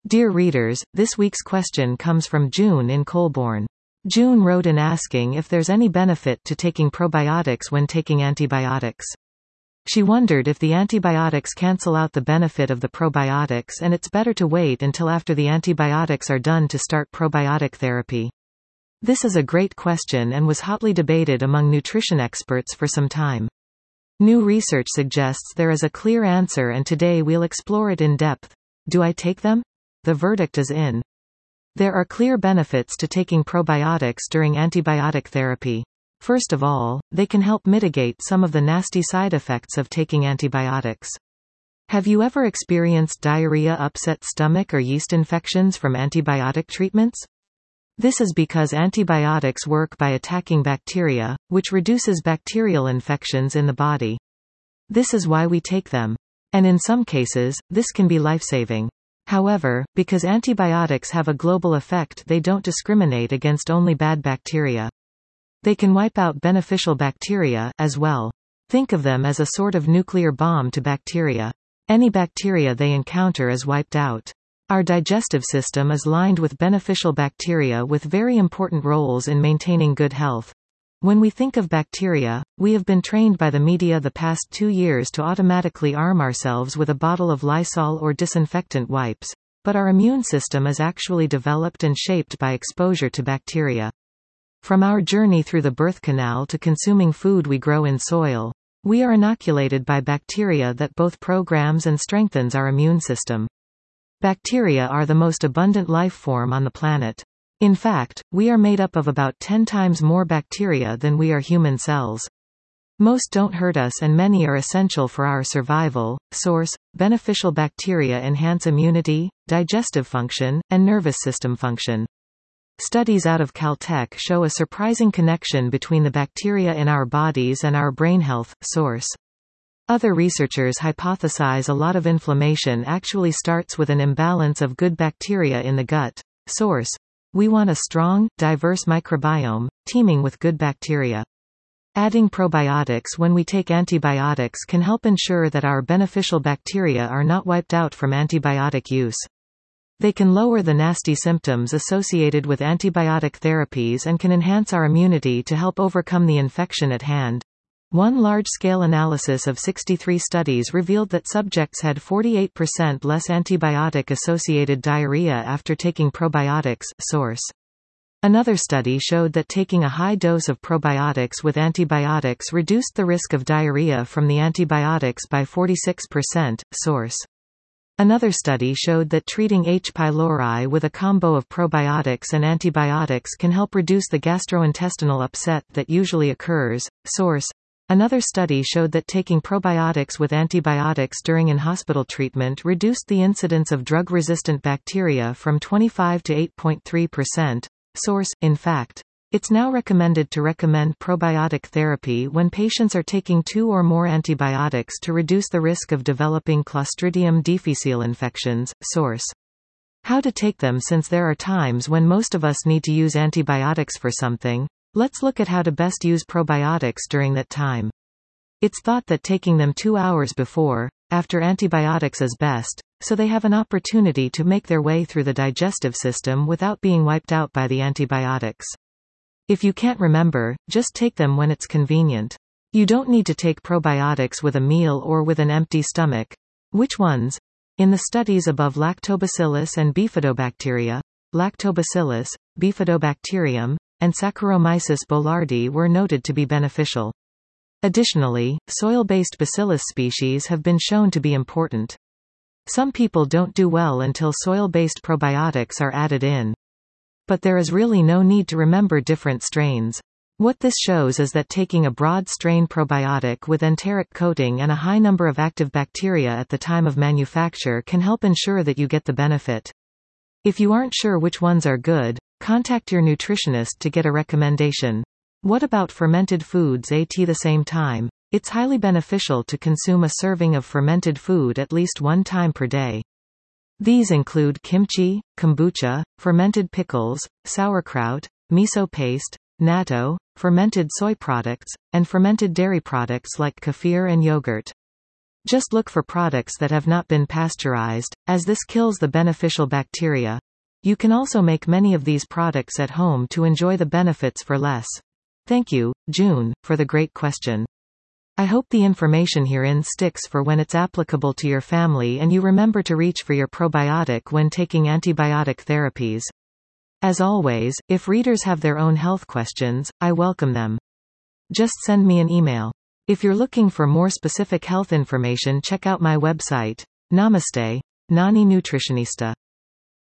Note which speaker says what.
Speaker 1: Dear readers, this week's question comes from June in Colborne. June wrote in asking if there's any benefit to taking probiotics when taking antibiotics. She wondered if the antibiotics cancel out the benefit of the probiotics and it's better to wait until after the antibiotics are done to start probiotic therapy. This is a great question and was hotly debated among nutrition experts for some time. New research suggests there is a clear answer and today we'll explore it in depth. Do I take them? The verdict is in. There are clear benefits to taking probiotics during antibiotic therapy. First of all, they can help mitigate some of the nasty side effects of taking antibiotics. Have you ever experienced diarrhea, upset stomach, or yeast infections from antibiotic treatments? This is because antibiotics work by attacking bacteria, which reduces bacterial infections in the body. This is why we take them. And in some cases, this can be life-saving. However, because antibiotics have a global effect, they don't discriminate against only bad bacteria. They can wipe out beneficial bacteria, as well. Think of them as a sort of nuclear bomb to bacteria. Any bacteria they encounter is wiped out. Our digestive system is lined with beneficial bacteria with very important roles in maintaining good health. When we think of bacteria, we have been trained by the media the past 2 years to automatically arm ourselves with a bottle of Lysol or disinfectant wipes. But our immune system is actually developed and shaped by exposure to bacteria. From our journey through the birth canal to consuming food we grow in soil, we are inoculated by bacteria that both programs and strengthens our immune system. Bacteria are the most abundant life form on the planet. In fact, we are made up of about 10 times more bacteria than we are human cells. Most don't hurt us and many are essential for our survival. Source: beneficial bacteria enhance immunity, digestive function, and nervous system function. Studies out of Caltech show a surprising connection between the bacteria in our bodies and our brain health. Source: other researchers hypothesize a lot of inflammation actually starts with an imbalance of good bacteria in the gut. Source: we want a strong, diverse microbiome, teeming with good bacteria. Adding probiotics when we take antibiotics can help ensure that our beneficial bacteria are not wiped out from antibiotic use. They can lower the nasty symptoms associated with antibiotic therapies and can enhance our immunity to help overcome the infection at hand. One large-scale analysis of 63 studies revealed that subjects had 48% less antibiotic-associated diarrhea after taking probiotics. Source: another study showed that taking a high dose of probiotics with antibiotics reduced the risk of diarrhea from the antibiotics by 46%. Source: another study showed that treating H. pylori with a combo of probiotics and antibiotics can help reduce the gastrointestinal upset that usually occurs. Source: another study showed that taking probiotics with antibiotics during in-hospital treatment reduced the incidence of drug-resistant bacteria from 25 to 8.3%. Source: in fact, it's now recommended to recommend probiotic therapy when patients are taking 2 or more antibiotics to reduce the risk of developing Clostridium difficile infections. Source: how to take them. Since there are times when most of us need to use antibiotics for something, let's look at how to best use probiotics during that time. It's thought that taking them 2 hours before, after antibiotics is best, so they have an opportunity to make their way through the digestive system without being wiped out by the antibiotics. If you can't remember, just take them when it's convenient. You don't need to take probiotics with a meal or with an empty stomach. Which ones? In the studies above, Lactobacillus and Bifidobacteria, Lactobacillus, Bifidobacterium, and Saccharomyces boulardii were noted to be beneficial. Additionally, soil-based bacillus species have been shown to be important. Some people don't do well until soil-based probiotics are added in. But there is really no need to remember different strains. What this shows is that taking a broad strain probiotic with enteric coating and a high number of active bacteria at the time of manufacture can help ensure that you get the benefit. If you aren't sure which ones are good, contact your nutritionist to get a recommendation. What about fermented foods at the same time? It's highly beneficial to consume a serving of fermented food at least 1 time per day. These include kimchi, kombucha, fermented pickles, sauerkraut, miso paste, natto, fermented soy products, and fermented dairy products like kefir and yogurt. Just look for products that have not been pasteurized, as this kills the beneficial bacteria. You can also make many of these products at home to enjoy the benefits for less. Thank you, June, for the great question. I hope the information herein sticks for when it's applicable to your family and you remember to reach for your probiotic when taking antibiotic therapies. As always, if readers have their own health questions, I welcome them. Just send me an email. If you're looking for more specific health information, check out my website. Namaste, Nani Nutritionista.